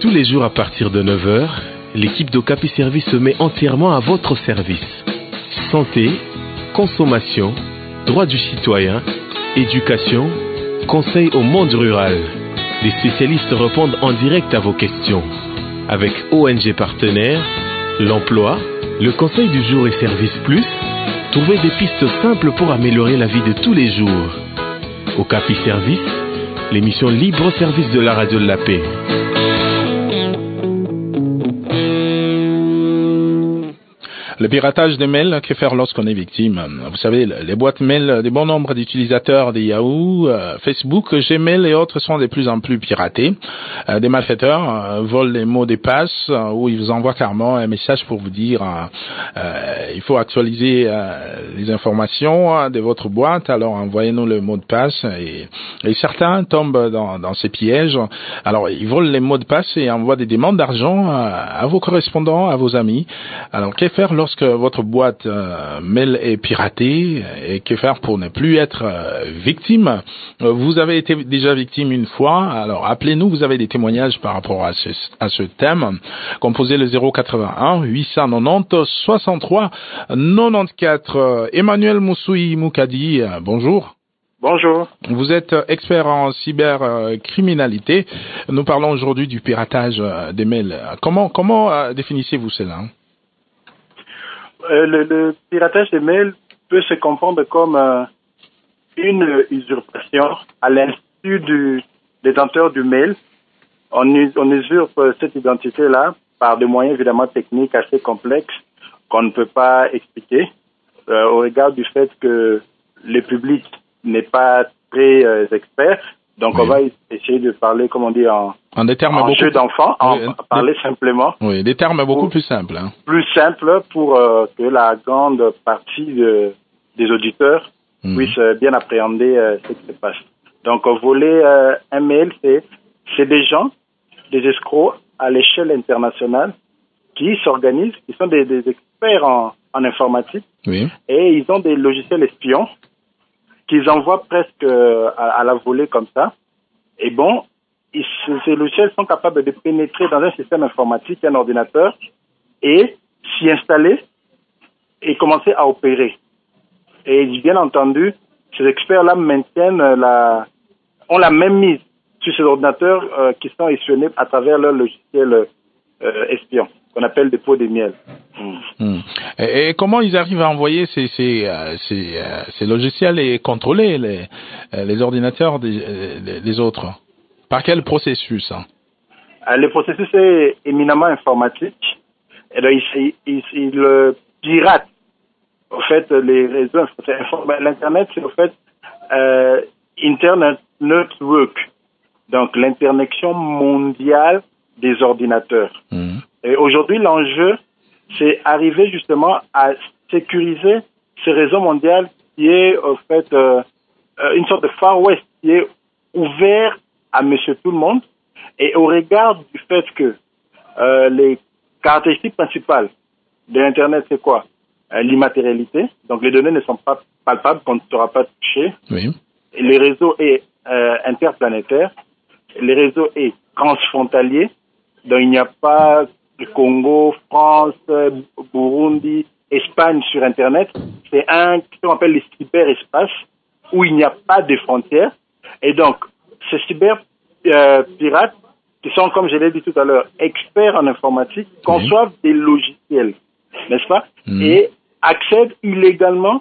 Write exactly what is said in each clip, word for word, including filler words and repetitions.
Tous les jours à partir de neuf heures, l'équipe d'Ocapi Service se met entièrement à votre service. Santé, consommation, droits du citoyen, éducation, conseil au monde rural. Les spécialistes répondent en direct à vos questions. Avec O N G partenaires, l'emploi, le conseil du jour et Service Plus, trouvez des pistes simples pour améliorer la vie de tous les jours. Okapi Service, l'émission libre service de la radio de la paix. Le piratage des mails, que faire lorsqu'on est victime? Vous savez, les boîtes mail des bon nombre d'utilisateurs de Yahoo, euh, Facebook, Gmail et autres sont de plus en plus piratées. Euh, des malfaiteurs euh, volent les mots de passe euh, ou ils vous envoient carrément un message pour vous dire euh, euh, il faut actualiser euh, les informations euh, de votre boîte, alors envoyez-nous le mot de passe. Et, et certains tombent dans, dans ces pièges. Alors, ils volent les mots de passe et envoient des demandes d'argent à, à vos correspondants, à vos amis. Alors, que faire lorsque Lorsque votre boîte euh, mail est piratée, et que faire pour ne plus être euh, victime? Vous avez été déjà victime une fois, alors appelez-nous, vous avez des témoignages par rapport à ce, à ce thème. Composez le zéro quatre-vingt-un huit cent quatre-vingt-dix soixante-trois quatre-vingt-quatorze. Emmanuel Moussoui Moukadi, euh, bonjour. Bonjour. Vous êtes expert en cybercriminalité. Nous parlons aujourd'hui du piratage des mails. Comment, comment euh, définissez-vous cela? Euh, le, le piratage des mails peut se comprendre comme euh, une usurpation à l'insu du détenteur du mail. On, on usurpe cette identité-là par des moyens évidemment techniques assez complexes qu'on ne peut pas expliquer euh, au regard du fait que le public n'est pas très euh, expert. Donc, oui. On va essayer de parler, comme on dit, en, en, des termes en beaucoup jeu d'enfant, en oui, parler des... simplement. Oui, des termes beaucoup plus simples. Hein. Plus simples pour euh, que la grande partie de, des auditeurs mmh. puisse euh, bien appréhender euh, ce qui se passe. Donc, euh, voler euh, un mail, c'est, c'est des gens, des escrocs à l'échelle internationale qui s'organisent, qui sont des, des experts en, en informatique oui. Et ils ont des logiciels espions qu'ils envoient presque euh, à, à la volée comme ça. Et bon, ils, ces logiciels sont capables de pénétrer dans un système informatique, un ordinateur, et s'y installer et commencer à opérer. Et bien entendu, ces experts-là maintiennent la, ont la même mise sur ces ordinateurs euh, qui sont espionnés à travers leur logiciel euh, espion, qu'on appelle des pots de miel. Mmh. Mmh. Et, et comment ils arrivent à envoyer ces, ces, euh, ces, euh, ces logiciels et contrôler les, euh, les ordinateurs des, des, des autres? Par quel processus hein? euh, Le processus est éminemment informatique. Et là, ils, ils, ils euh, piratent, au fait, les réseaux. L'Internet, c'est au fait euh, Internet Network, donc l'interconnexion mondiale des ordinateurs. Mmh. Et aujourd'hui, l'enjeu, c'est arriver justement à sécuriser ce réseau mondial qui est, au fait, euh, une sorte de Far West qui est ouvert à monsieur tout le monde. Et au regard du fait que euh, les caractéristiques principales de l'Internet, c'est quoi? euh, L'immatérialité. Donc, les données ne sont pas palpables, qu'on ne saura pas toucher. Oui. Et le réseau est euh, interplanétaire. Le réseau est transfrontalier. Donc, il n'y a pas Congo, France, Burundi, Espagne sur Internet. C'est un qu'on appelle les cyberespaces où il n'y a pas de frontières. Et donc, ces cyber euh, pirates, qui sont, comme je l'ai dit tout à l'heure, experts en informatique, conçoivent mmh. des logiciels, n'est-ce pas? Mmh. Et accèdent illégalement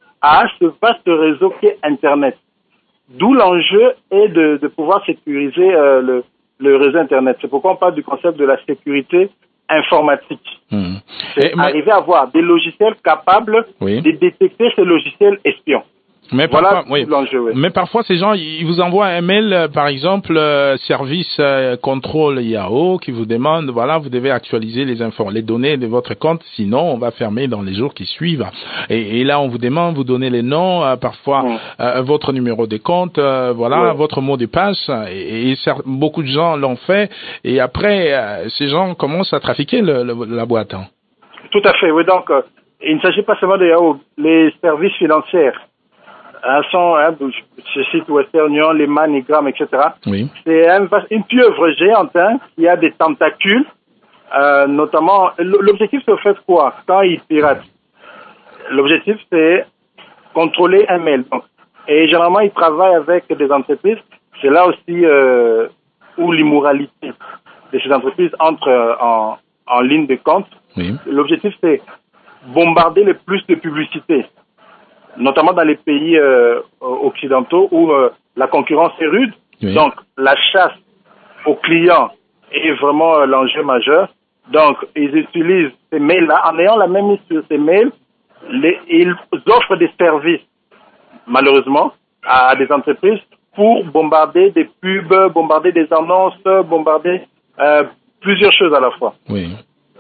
à ce vaste réseau qui est Internet. D'où l'enjeu est de, de pouvoir sécuriser euh, le le réseau Internet. C'est pourquoi on parle du concept de la sécurité informatique. Mmh. C'est Et, arriver mais... à avoir des logiciels capables oui. de détecter ces logiciels espions. Mais voilà parfois, oui. oui. Mais parfois, ces gens, ils vous envoient un mail, euh, par exemple, euh, service euh, contrôle Yahoo, qui vous demande, voilà, vous devez actualiser les infos, les données de votre compte, sinon on va fermer dans les jours qui suivent. Et, et là, on vous demande, vous donnez les noms, euh, parfois mmh. euh, votre numéro de compte, euh, voilà, ouais. votre mot de passe. Et, et beaucoup de gens l'ont fait. Et après, euh, ces gens commencent à trafiquer le, le, la boîte. Hein. Tout à fait. Oui, donc euh, il ne s'agit pas seulement de Yahoo, les services financiers. un son, hein, je cite Western Union, les MoneyGram, et cetera. Oui. C'est un, une pieuvre géante hein, qui a des tentacules, euh, notamment. L'objectif, c'est fait quoi quand ils piratent? L'objectif, c'est contrôler un mail. Donc, et généralement, ils travaillent avec des entreprises. C'est là aussi euh, où l'immoralité de ces entreprises entre euh, en, en ligne de compte. Oui. L'objectif, c'est bombarder le plus de publicité, notamment dans les pays euh, occidentaux où euh, la concurrence est rude. Oui. Donc, la chasse aux clients est vraiment euh, l'enjeu majeur. Donc, ils utilisent ces mails-là. En ayant la même mise sur ces mails, les, ils offrent des services, malheureusement, à des entreprises pour bombarder des pubs, bombarder des annonces, bombarder euh, plusieurs choses à la fois. Oui.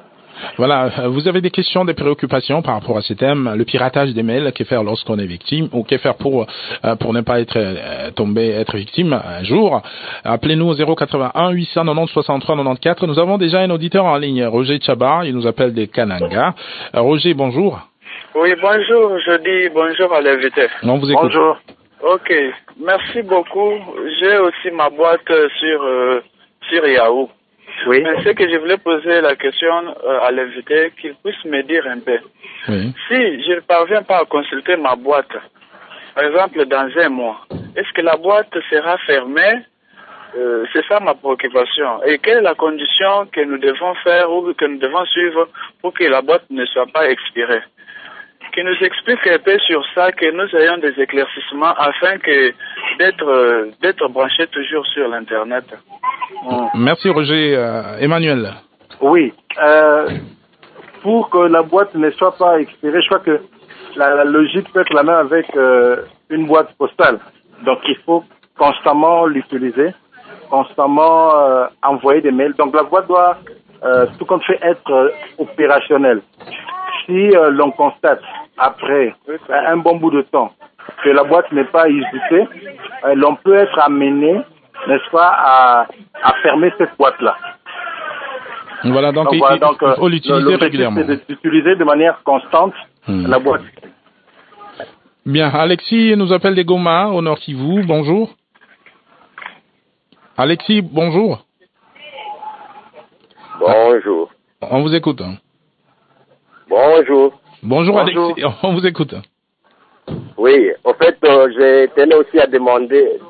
Voilà, vous avez des questions, des préoccupations par rapport à ces thèmes, le piratage des mails, que faire lorsqu'on est victime, ou que faire pour pour ne pas être euh, tombé, être victime un jour. Appelez-nous au zéro quatre-vingt-un huit cent quatre-vingt-dix soixante-trois quatre-vingt-quatorze. Nous avons déjà un auditeur en ligne, Roger Tchabar, il nous appelle des Kananga. Euh, Roger, bonjour. Oui, bonjour, je dis bonjour à l'invité. On vous écoute. Bonjour. Ok, merci beaucoup. J'ai aussi ma boîte sur euh, sur Yahoo. Oui. Mais ce que je voulais poser la question euh, à l'invité, qu'il puisse me dire un peu. Oui. Si je ne parviens pas à consulter ma boîte, par exemple dans un mois, est-ce que la boîte sera fermée? euh, C'est ça ma préoccupation. Et quelle est la condition que nous devons faire ou que nous devons suivre pour que la boîte ne soit pas expirée? Qui nous explique un peu sur ça, que nous ayons des éclaircissements afin que d'être euh, d'être branchés toujours sur l'internet. Merci Roger. Euh, Emmanuel. Oui. Euh, pour que la boîte ne soit pas expirée, je crois que la, la logique peut être la même avec euh, une boîte postale. Donc il faut constamment l'utiliser, constamment euh, envoyer des mails. Donc la boîte doit euh, tout compte fait être euh, opérationnelle. Si euh, l'on constate après un bon bout de temps que la boîte n'est pas usitée, euh, l'on peut être amené, n'est-ce pas, à, à fermer cette boîte-là. Voilà, donc, donc, il, voilà, donc il faut l'utiliser régulièrement. C'est d'utiliser de manière constante hmm. la boîte. Bien, Alexis nous appelle des Goma, au Nord Kivu. Bonjour. Alexis, bonjour. Bonjour. On vous écoute. Bonjour. Bonjour, Bonjour. Alexis, on vous écoute. Oui, en fait, euh, je tenais aussi à demander,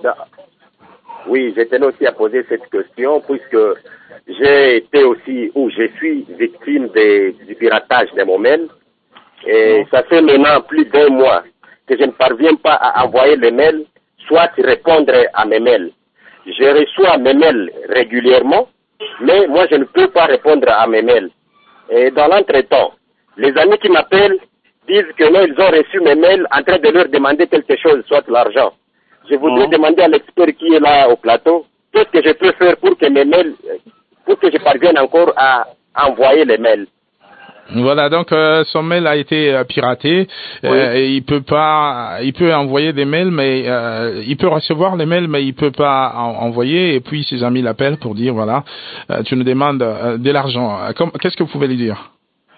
oui, je tenais aussi à poser cette question puisque j'ai été aussi, ou je suis victime de, du piratage de mon mail et ça fait maintenant plus d'un mois que je ne parviens pas à envoyer les mails, soit répondre à mes mails. Je reçois mes mails régulièrement, mais moi je ne peux pas répondre à mes mails. Et dans l'entretemps, les amis qui m'appellent disent que non, ils ont reçu mes mails en train de leur demander quelque chose, soit l'argent. Je voudrais mmh. demander à l'expert qui est là au plateau, qu'est-ce que je peux faire pour que mes mails, pour que je parvienne encore à envoyer les mails. Voilà, donc euh, son mail a été euh, piraté. Oui. Euh, et il peut pas, il peut envoyer des mails, mais euh, il peut recevoir les mails, mais il peut pas en envoyer. Et puis ses amis l'appellent pour dire voilà, euh, tu nous demandes euh, de l'argent. Qu'est-ce que vous pouvez lui dire?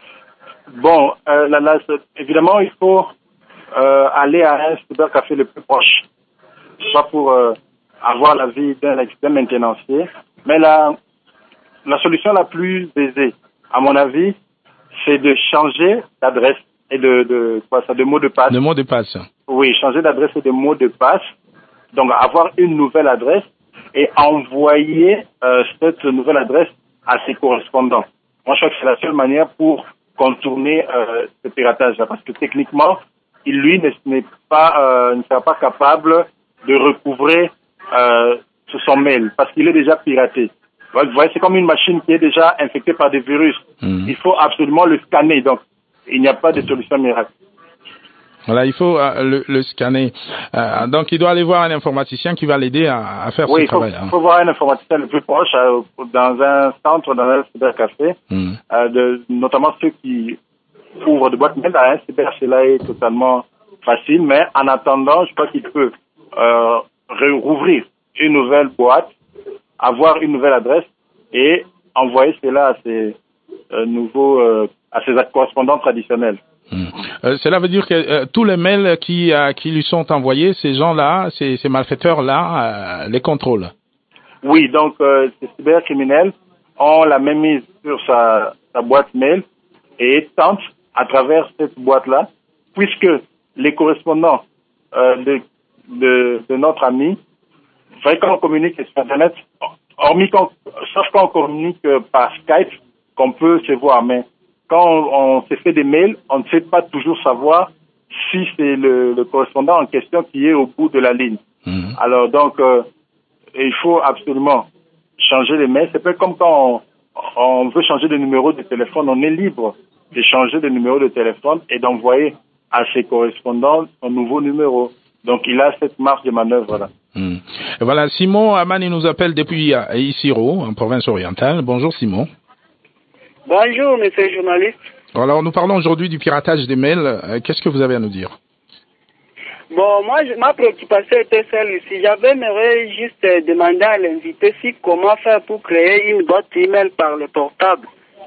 Bon, euh, là, là, évidemment, il faut euh, aller à un cybercafé le plus proche, pas pour euh, avoir l'avis d'un d'un maintenancier, mais la la solution la plus aisée, à mon avis, c'est de changer d'adresse et de, de, quoi, ça, de mot de passe. De mot de passe. Oui, changer d'adresse et de mot de passe. Donc, avoir une nouvelle adresse et envoyer euh, cette nouvelle adresse à ses correspondants. Moi, je crois que c'est la seule manière pour contourner euh, ce piratage-là. Parce que techniquement, il, lui, n'est pas, euh, ne sera pas capable de recouvrer euh, son mail parce qu'il est déjà piraté. Vous voyez, c'est comme une machine qui est déjà infectée par des virus. Mmh. Il faut absolument le scanner. Donc, il n'y a pas de solution miracle. Voilà, il faut euh, le, le scanner. Euh, donc, il doit aller voir un informaticien qui va l'aider à, à faire oui, ce travail. Oui, il faut, faut voir un informaticien le plus proche euh, dans un centre, dans un cybercafé, mmh. euh, de, notamment ceux qui ouvrent de boîtes mail. Un cyber, cela est totalement facile, mais en attendant, je crois qu'il peut euh, rouvrir une nouvelle boîte, avoir une nouvelle adresse et envoyer cela à ses euh, nouveaux, euh, à ses correspondants traditionnels. Mmh. Euh, cela veut dire que euh, tous les mails qui, euh, qui lui sont envoyés, ces gens-là, ces, ces malfaiteurs-là, euh, les contrôlent. Oui, donc euh, ces cybercriminels ont la même mise sur sa, sa boîte mail et tentent à travers cette boîte-là, puisque les correspondants euh, de, de, de notre ami, c'est vrai qu'on communique sur Internet, hormis qu'on, sauf qu'on communique par Skype, qu'on peut se voir, mais quand on, on se fait des mails, on ne sait pas toujours savoir si c'est le, le correspondant en question qui est au bout de la ligne. Mmh. Alors donc, euh, il faut absolument changer les mails. C'est pas comme quand on, on veut changer de numéro de téléphone, on est libre de changer de numéro de téléphone et d'envoyer à ses correspondants un nouveau numéro. Donc il a cette marge de manœuvre là. Mmh. Voilà, Simon Amani nous appelle depuis Isiro, en province orientale. Bonjour Simon. Bonjour, monsieur le journaliste. Alors, nous parlons aujourd'hui du piratage des mails. Qu'est-ce que vous avez à nous dire? Bon, moi, je, ma préoccupation était celle-ci. J'aimerais juste demander à l'invité si comment faire pour créer une boîte email par le portable.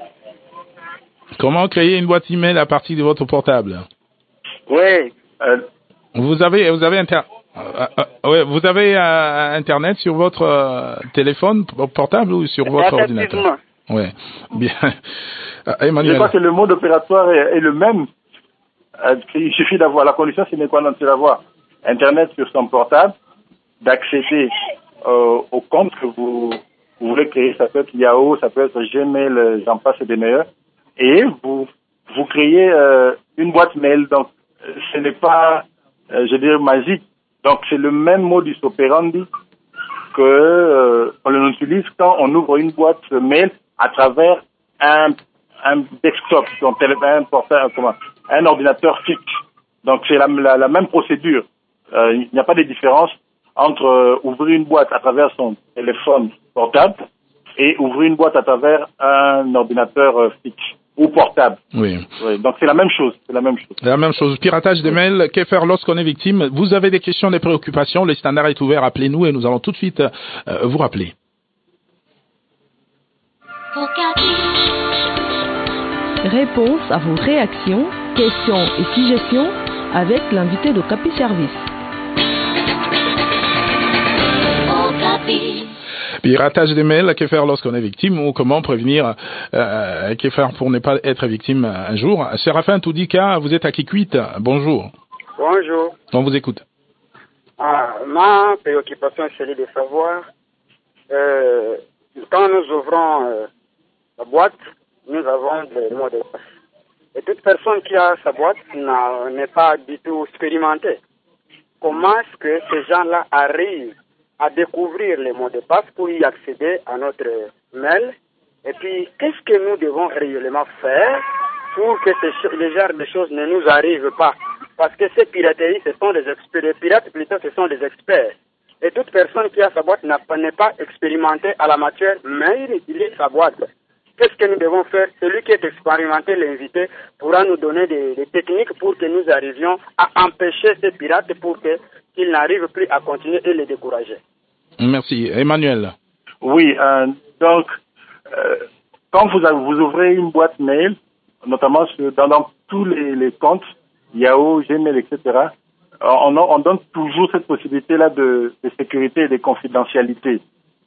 Comment créer une boîte email à partir de votre portable? Oui. Euh, vous avez, vous avez inter... euh, euh, ouais, vous avez euh, Internet sur votre euh, téléphone portable ou sur votre ordinateur? Oui, bien. Emmanuel. Je crois que le mode opératoire est, est le même. Euh, il suffit d'avoir, la condition sine qua non, c'est d'avoir Internet sur son portable, d'accéder euh, au compte que vous, vous voulez créer. Ça peut être Yahoo, ça peut être Gmail, j'en passe des meilleurs. Et vous, vous créez euh, une boîte mail. Donc, ce n'est pas, euh, je veux dire, magique. Donc, c'est le même modus operandi que euh, on utilise quand on ouvre une boîte mail à travers un, un desktop, donc un, portail, comment, un ordinateur fixe. Donc c'est la, la, la même procédure. Euh, il n'y a pas de différence entre euh, ouvrir une boîte à travers son téléphone portable et ouvrir une boîte à travers un ordinateur euh, fixe ou portable. Oui. oui. Donc c'est la même chose. C'est la même chose. La même chose. Piratage des mails. Que faire lorsqu'on est victime? Vous avez des questions, des préoccupations? Le standard est ouvert. Appelez-nous et nous allons tout de suite euh, vous rappeler. Réponse à vos réactions, questions et suggestions avec l'invité de Capi Service. Piratage des mails, que faire lorsqu'on est victime ou comment prévenir, euh, que faire pour ne pas être victime un jour. Séraphin Toudika, vous êtes à Kikwit. Bonjour. Bonjour. On vous écoute. Ah, ma préoccupation c'est de savoir euh, quand nous ouvrons euh, la boîte, nous avons des mots de passe. Et toute personne qui a sa boîte n'est pas du tout expérimentée. Comment est-ce que ces gens-là arrivent à découvrir les mots de passe pour y accéder à notre mail? Et puis, qu'est-ce que nous devons réellement faire pour que ces, les genres de choses ne nous arrivent pas? Parce que ces pirateries, ce sont des experts. Les pirates, plutôt, ce sont des experts. Et toute personne qui a sa boîte n'est pas expérimentée à la matière, mais il utilise sa boîte. Qu'est-ce que nous devons faire? Celui qui est expérimenté, l'invité, pourra nous donner des, des techniques pour que nous arrivions à empêcher ces pirates pour que, qu'ils n'arrivent plus à continuer et les décourager. Merci. Emmanuel. Oui, euh, donc, euh, quand vous, vous ouvrez une boîte mail, notamment sur, dans, dans tous les, les comptes, Yahoo, Gmail, et cetera, on, on donne toujours cette possibilité-là de, de sécurité et de confidentialité.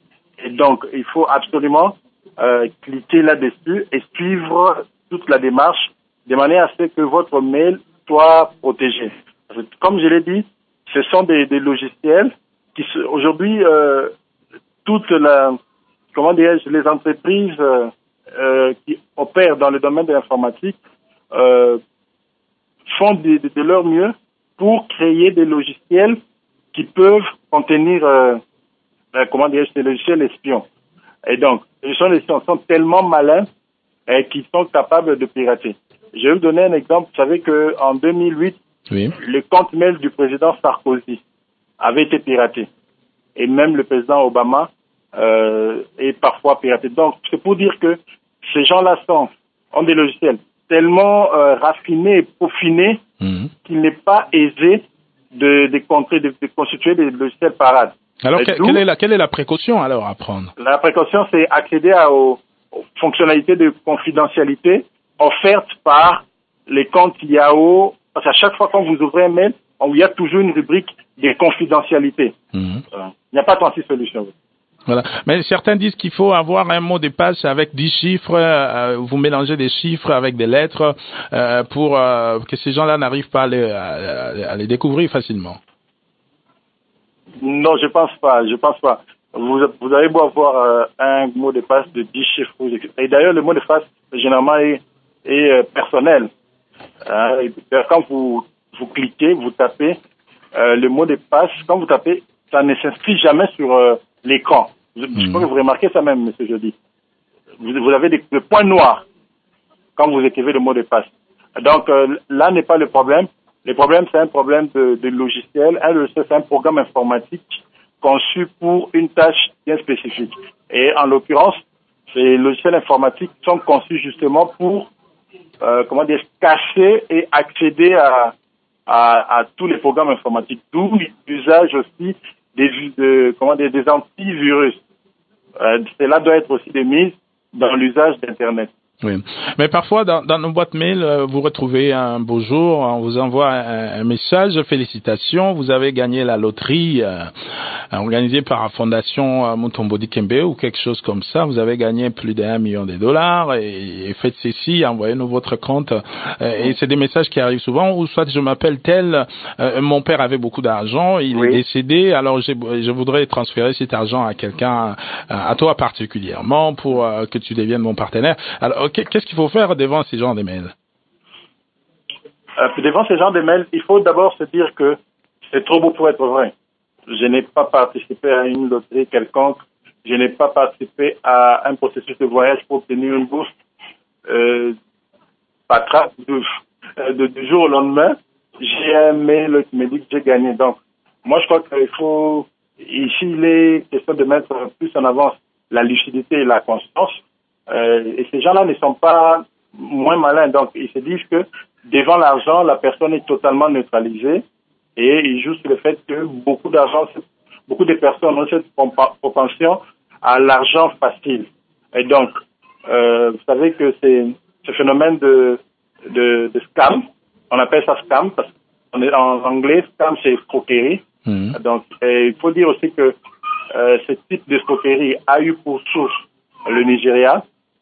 Et donc, il faut absolument euh, cliquer là-dessus et suivre toute la démarche de manière à ce que votre mail soit protégé. Comme je l'ai dit, ce sont des, des logiciels qui, aujourd'hui, euh, toute la, comment dirais-je, les entreprises euh, euh, qui opèrent dans le domaine de l'informatique euh, font de, de, de leur mieux pour créer des logiciels qui peuvent contenir, euh, euh, comment dirais-je, des logiciels espions. Et donc, les logiciels espions sont tellement malins et qu'ils sont capables de pirater. Je vais vous donner un exemple. Vous savez qu'en deux mille huit, oui. le compte mail du président Sarkozy avait été piraté. Et même le président Obama euh, est parfois piraté. Donc, c'est pour dire que ces gens-là sont, ont des logiciels tellement euh, raffinés et peaufinés mmh. qu'il n'est pas aisé de, de, contrer, de, de constituer des logiciels parades. Alors, que, quelle, est la, quelle est la précaution alors à prendre? La précaution, c'est accéder à, aux, aux fonctionnalités de confidentialité offertes par les comptes Yahoo, parce qu'à chaque fois quand vous ouvrez un mail, il y a toujours une rubrique de confidentialité. Mmh. Euh, il n'y a pas trente-six solutions. Voilà. Mais certains disent qu'il faut avoir un mot de passe avec dix chiffres, euh, vous mélangez des chiffres avec des lettres euh, pour euh, que ces gens-là n'arrivent pas à les, à, à les découvrir facilement. Non, je pense pas, je pense pas. Vous, vous avez beau avoir euh, un mot de passe de dix chiffres. Et d'ailleurs, le mot de passe, généralement, est, est euh, personnel. Euh, et quand vous, vous cliquez, vous tapez euh, le mot de passe, quand vous tapez, ça ne s'inscrit jamais sur euh, l'écran. Je, mmh. je crois que vous remarquez ça même, monsieur Jody. Vous, vous avez des, des points noirs quand vous écrivez le mot de passe. Donc euh, là n'est pas le problème. Le problème, c'est un problème de, de logiciel. Un logiciel, c'est un programme informatique conçu pour une tâche bien spécifique. Et en l'occurrence, ces logiciels informatiques sont conçus justement pour, euh, comment dire, cacher et accéder à, à, à tous les programmes informatiques. D'où l'usage aussi des, de, comment dire, des antivirus. Euh, cela doit être aussi des mises dans l'usage d'Internet. Oui, mais parfois dans, dans nos boîtes mail, vous retrouvez un beau jour, on vous envoie un, un message, félicitations, vous avez gagné la loterie euh, organisée par la fondation euh, Mutombo Dikembe ou quelque chose comme ça, vous avez gagné plus d'un million de dollars et, et faites ceci, envoyez-nous votre compte. Euh, et c'est des messages qui arrivent souvent, ou soit je m'appelle tel, euh, mon père avait beaucoup d'argent, il oui. est décédé, alors je voudrais transférer cet argent à quelqu'un, à toi particulièrement, pour euh, que tu deviennes mon partenaire. Alors, qu'est-ce qu'il faut faire devant ces genres de mails? euh, Devant ces genres de mails, il faut d'abord se dire que c'est trop beau pour être vrai. Je n'ai pas participé à une loterie quelconque. Je n'ai pas participé à un processus de voyage pour obtenir une bourse. Euh, patraque, de, de, du jour au lendemain, j'ai un mail qui me dit que j'ai gagné. Donc, moi, je crois qu'il faut... Ici, il est question de mettre plus en avant la lucidité et la conscience. Euh, et ces gens-là ne sont pas moins malins. Donc, ils se disent que devant l'argent, la personne est totalement neutralisée et ils jouent sur le fait que beaucoup d'argent, beaucoup de personnes ont cette propension à l'argent facile. Et donc, euh, vous savez que c'est ce phénomène de, de, de scam, on appelle ça scam parce qu'en en anglais, scam c'est escroquerie. Mmh. Donc, il faut dire aussi que euh, ce type d'escroquerie a eu pour source le Nigeria.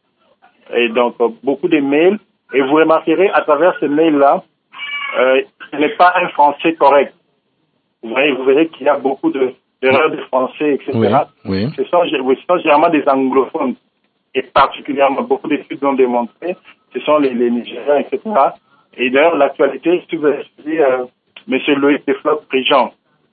Et donc, euh, beaucoup de mails. Et vous remarquerez, à travers ces mails-là, euh, ce n'est pas un français correct. Vous verrez, vous verrez qu'il y a beaucoup de, d'erreurs de français, et cetera. Oui, oui. Ce sont, ce sont généralement des anglophones. Et particulièrement, beaucoup d'études l'ont démontré. Ce sont les, les Nigériens, et cetera. Et d'ailleurs, l'actualité, si vous avez suivi euh, M. Loïc Deflotte-Prigent,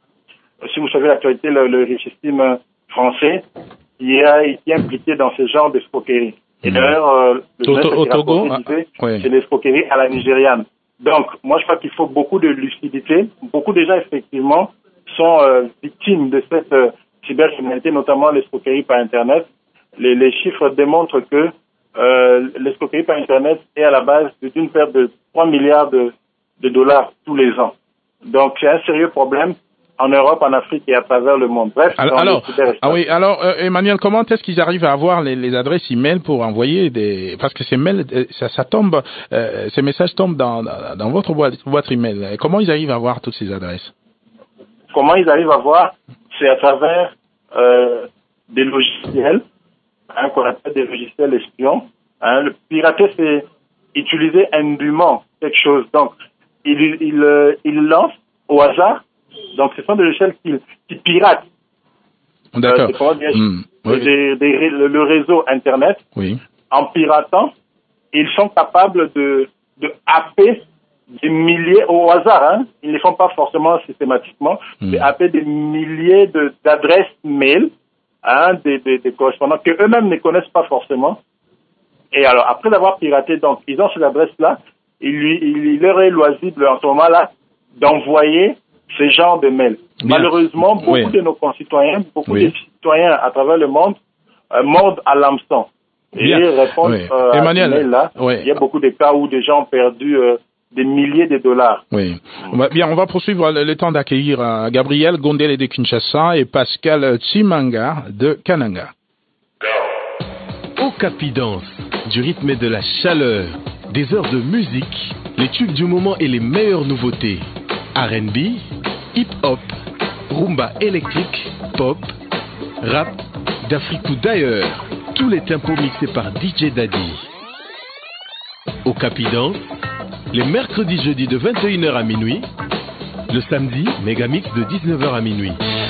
si vous savez l'actualité, le, le richissime français, qui est, qui est impliqué dans ce genre d'escroquerie. Et d'ailleurs, euh, le au Togo, ah, oui. c'est l'escroquerie à la nigériane. Donc, moi, je crois qu'il faut beaucoup de lucidité. Beaucoup de gens, effectivement, sont euh, victimes de cette euh, cybercriminalité, notamment l'escroquerie par Internet. Les, les chiffres démontrent que euh, l'escroquerie par Internet est à la base d'une perte de trois milliards de, de dollars tous les ans. Donc, c'est un sérieux problème en Europe, en Afrique et à travers le monde. Bref, alors, alors, ah oui, alors euh, Emmanuel, comment est-ce qu'ils arrivent à avoir les, les adresses email pour envoyer des, parce que ces mails, ça, ça tombe, euh, ces messages tombent dans, dans votre boîte, boîte email. Comment ils arrivent à avoir toutes ces adresses? Comment ils arrivent à voir? C'est à travers euh, des logiciels, hein, qu'on appelle des logiciels espions. Hein. Le pirater, c'est utiliser indûment quelque chose. Donc, il, il, il, il lance au hasard. Donc, ce sont des logiciels qui, qui piratent. D'accord. Euh, dire, mmh. oui. des, des, le, le réseau Internet. Oui. En piratant, ils sont capables de, de happer des milliers, au hasard, hein. Ils ne le font pas forcément systématiquement, mmh. de happer des milliers de, d'adresses mail, hein, des, des, des correspondants que eux-mêmes ne connaissent pas forcément. Et alors, après avoir piraté, donc, ils ont ces adresses-là, il, lui, il, il leur est loisible en ce moment-là d'envoyer ces genres de mails. Bien. Malheureusement, beaucoup oui. de nos concitoyens, beaucoup oui. de citoyens à travers le monde euh, mordent à l'hameçon et répondent oui. euh, à Emmanuel, ces mails-là. Oui. Il y a beaucoup de cas où des gens ont perdu euh, des milliers de dollars. Oui. Mmh. Bien, on va poursuivre le, le temps d'accueillir euh, Gabriel Gondele de Kinshasa et Pascal Chimanga de Kananga. Au Capidance, du rythme et de la chaleur, des heures de musique Les tubes du moment et les meilleures nouveautés. R and B, hip-hop, rumba électrique, pop, rap, d'Afrique ou d'ailleurs. Tous les tempos mixés par D J Daddy. Au Capidance, les mercredis jeudis de vingt et une heures à minuit. Le samedi, Megamix de dix-neuf heures à minuit.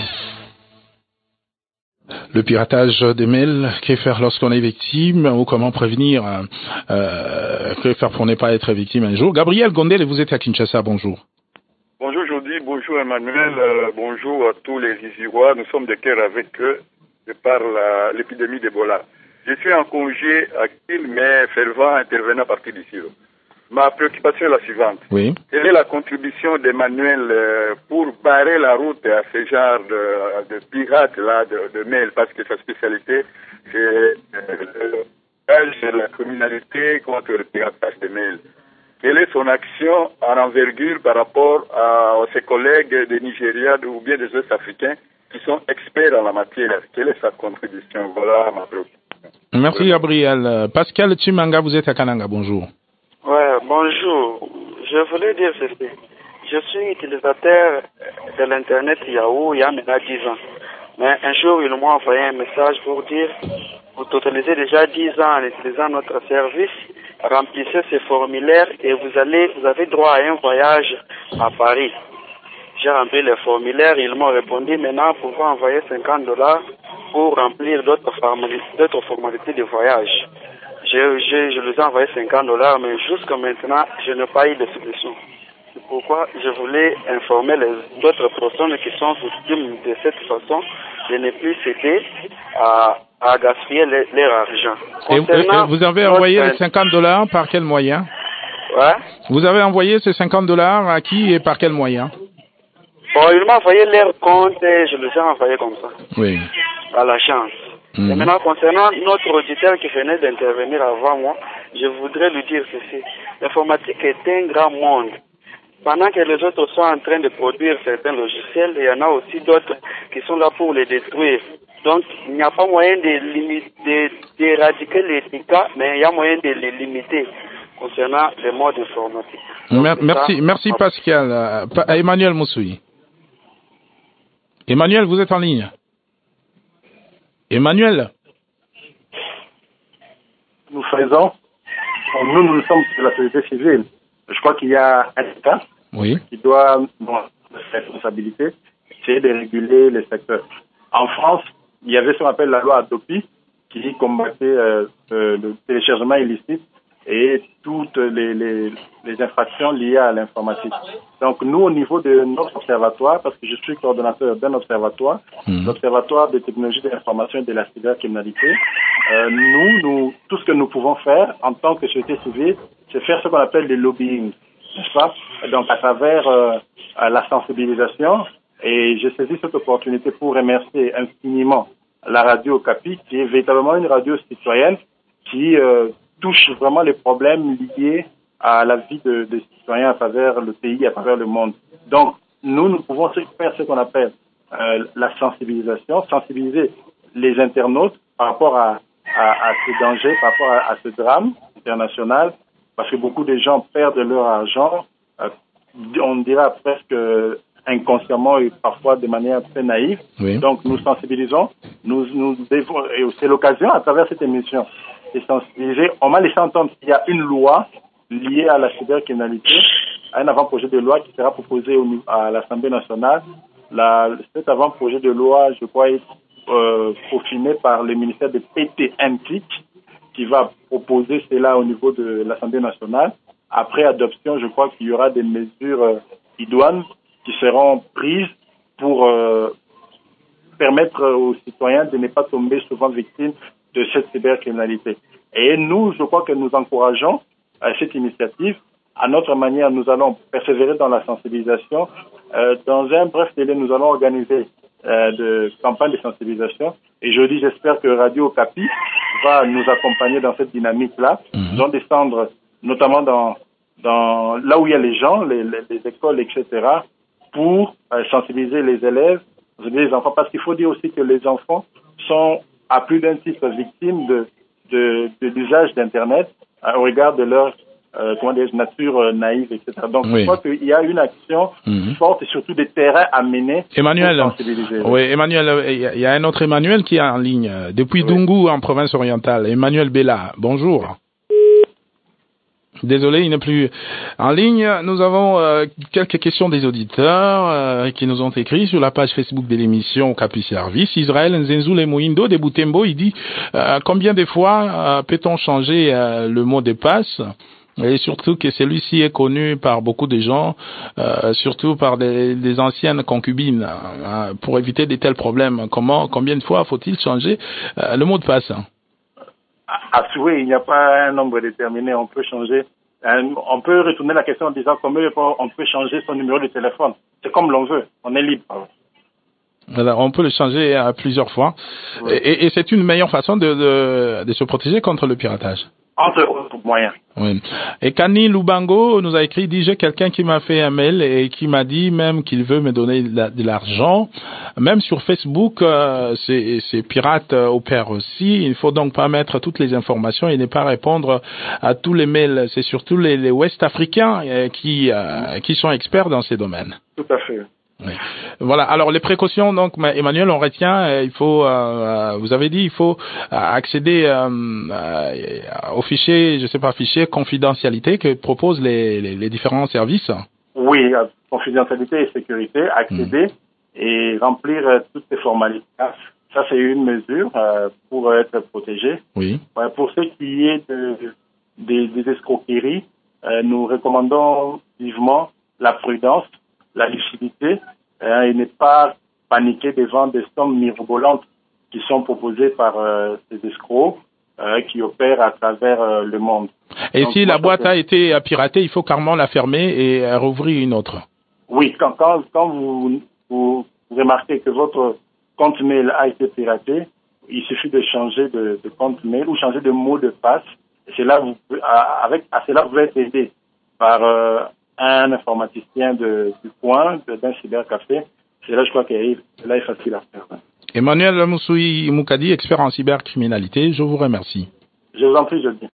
Le piratage des mails, que faire lorsqu'on est victime ou comment prévenir, euh, que faire pour ne pas être victime un jour. Gabriel Gondel, vous êtes à Kinshasa, bonjour. Bonjour Jody, bonjour Emmanuel, euh, bonjour à tous les Isirois. Nous sommes de cœur avec eux de par la, l'épidémie d'Ebola. Je suis en congé à Kiel, mais fervent intervenant à partir d'ici. Ma préoccupation est la suivante. Oui. Quelle est la contribution d'Emmanuel euh, pour barrer la route à ce genre de, de pirates-là, de, de mails, parce que sa spécialité, c'est euh, la criminalité contre le piratage de mails. Quelle est son action en envergure par rapport à, à ses collègues des Nigeria ou bien des Ouest-Africains qui sont experts en la matière? Quelle est sa contribution? Voilà ma préoccupation. Merci Gabriel. Pascal Chimanga, vous êtes à Kananga, bonjour. Ouais, bonjour. Je voulais dire ceci. Je suis utilisateur de l'Internet Yahoo il y a maintenant dix ans. Mais un jour, ils m'ont envoyé un message pour dire vous totalisez déjà dix ans en utilisant notre service, remplissez ces formulaires et vous allez, vous avez droit à un voyage à Paris. J'ai rempli les formulaires, ils m'ont répondu maintenant vous pouvez envoyer cinquante dollars pour remplir d'autres formalités, d'autres formalités de voyage. Je, je, je les ai envoyé cinquante dollars, mais jusqu'à maintenant, je n'ai pas eu de solution. C'est pourquoi je voulais informer les autres personnes qui sont victimes de cette façon de ne plus céder à, à gaspiller les, leur argent. Et, et vous avez envoyé les cinquante dollars par quel moyen? Ouais. Vous avez envoyé ces cinquante dollars à qui et par quel moyen? Bon, ils m'ont envoyé leur compte et je les ai envoyés comme ça. Oui. À la chance. Mmh. Et maintenant, concernant notre auditeur qui venait d'intervenir avant moi, je voudrais lui dire ceci. L'informatique est un grand monde. Pendant que les autres sont en train de produire certains logiciels, il y en a aussi d'autres qui sont là pour les détruire. Donc, il n'y a pas moyen de limiter, d'éradiquer les dégâts, mais il y a moyen de les limiter concernant les modes informatiques. Donc, merci, ça, merci on... Pascal. Euh, Emmanuel Moussoui. Emmanuel, vous êtes en ligne. Emmanuel. Nous faisons, nous, nous sommes de la société civile. Je crois qu'il y a un État oui. qui doit, bon, la responsabilité, essayer de réguler les secteurs. En France, il y avait ce qu'on appelle la loi Adopi qui combattait euh, le téléchargement illicite et toutes les, les, les infractions liées à l'informatique. Donc nous, au niveau de notre observatoire, parce que je suis coordonnateur d'un observatoire, mmh. l'observatoire des technologies de l'information et de la cybercriminalité, euh, nous, nous, tout ce que nous pouvons faire en tant que société civile, c'est faire ce qu'on appelle des lobbying, n'est-ce pas? Donc à travers euh, la sensibilisation, et j'ai saisi cette opportunité pour remercier infiniment la radio Okapi, qui est véritablement une radio citoyenne qui euh, touche vraiment les problèmes liés à la vie de, des citoyens à travers le pays, à travers le monde. Donc, nous, nous pouvons faire ce qu'on appelle euh, la sensibilisation, sensibiliser les internautes par rapport à, à, à ces dangers, par rapport à, à ce drame international, parce que beaucoup de gens perdent leur argent, euh, on dirait presque inconsciemment et parfois de manière très naïve. Oui. Donc, nous sensibilisons, nous, nous devons, et c'est l'occasion à travers cette émission de sensibiliser. On m'a laissé entendre qu'il y a une loi liée à la cybercriminalité, un avant-projet de loi qui sera proposé au, à l'Assemblée nationale. La, cet avant-projet de loi, je crois, est euh, peaufiné par le ministère de P T M T I C, qui va proposer cela au niveau de l'Assemblée nationale. Après adoption, je crois qu'il y aura des mesures euh, idoines qui seront prises pour euh, permettre aux citoyens de ne pas tomber souvent victimes de cette cybercriminalité. Et nous, je crois que nous encourageons euh, cette initiative. À notre manière, nous allons persévérer dans la sensibilisation. Euh, dans un bref délai, nous allons organiser euh, de campagnes de sensibilisation. Et je dis, j'espère que Radio Okapi va nous accompagner dans cette dynamique-là. Mmh. Nous allons descendre notamment dans, dans là où il y a les gens, les, les, les écoles, et cetera, pour euh, sensibiliser les élèves, sensibiliser les enfants. Parce qu'il faut dire aussi que les enfants sont à plus d'un titre victimes de, de, de l'usage d'Internet euh, au regard de leur euh, comment dire, nature euh, naïve, et cetera. Donc, oui. je crois qu'il y a une action mm-hmm. forte et surtout des terrains à mener. Emmanuel, oui, Emmanuel, il y a un autre Emmanuel qui est en ligne depuis oui. Dungu en province orientale. Emmanuel Bella, bonjour. Désolé, il n'est plus en ligne. Nous avons euh, quelques questions des auditeurs euh, qui nous ont écrit sur la page Facebook de l'émission Capi Service. Israël Nzenzule Mouindo de Boutembo, il dit euh, combien de fois euh, peut-on changer euh, le mot de passe? Et surtout que celui-ci est connu par beaucoup de gens, euh, surtout par des, des anciennes concubines, euh, pour éviter de tels problèmes. Comment, combien de fois faut-il changer euh, le mot de passe? À souhait, il n'y a pas un nombre déterminé. On peut changer, euh, on peut retourner la question en disant combien de fois on peut changer son numéro de téléphone. C'est comme l'on veut. On est libre. Alors, on peut le changer à plusieurs fois. Oui. Et, et c'est une meilleure façon de, de, de se protéger contre le piratage. Entre autres moyens. Oui. Et Kani Lubango nous a écrit, dit, j'ai quelqu'un qui m'a fait un mail et qui m'a dit même qu'il veut me donner de l'argent. Même sur Facebook, euh, ces, ces pirates euh, opèrent aussi. Il faut donc pas mettre toutes les informations et ne pas répondre à tous les mails. C'est surtout les, les Ouest-Africains euh, qui, euh, qui sont experts dans ces domaines. Tout à fait. Oui. Voilà. Alors les précautions, donc Emmanuel, on retient. Euh, il faut, euh, vous avez dit, il faut accéder euh, euh, au fichier, je sais pas, fichier confidentialité que proposent les, les, les différents services. Oui, confidentialité et sécurité, accéder mmh. et remplir euh, toutes ces formalités. Ça, c'est une mesure euh, pour être protégé. Oui. Ouais, pour ce qui est de, de, des escroqueries, euh, nous recommandons vivement la prudence, la lucidité, hein, et ne pas paniquer devant des sommes mirobolantes qui sont proposées par euh, ces escrocs euh, qui opèrent à travers euh, le monde. Et donc, si la boîte a été piratée, il faut carrément la fermer et rouvrir une autre. Oui, quand, quand, quand vous, vous remarquez que votre compte mail a été piraté, il suffit de changer de, de compte mail ou changer de mot de passe. Et c'est là vous, avec, à cela, vous pouvez être aidé par euh, un informaticien de, du coin, d'un cybercafé. C'est là, je crois que là est facile à faire. Emmanuel Moussoui Moukadi, expert en cybercriminalité, je vous remercie. Je vous en prie, je le dis.